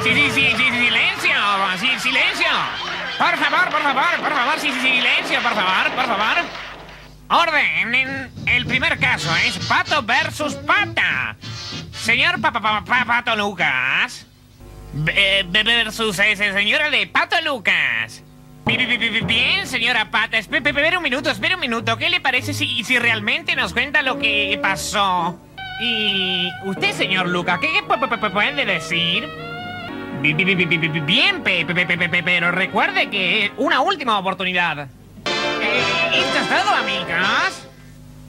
Silencio. Sí, silencio. Por favor, silencio, por favor. Orden. El primer caso es Pato versus Pata. Señor Pato Lucas versus señora de Pato Lucas. Bien, señora Pata. Espera un minuto. ¿Qué le parece si realmente nos cuenta lo que pasó? Y usted, señor Lucas, ¿qué puede decir? Bien, pero recuerde que una última oportunidad. Esto es todo, amigas.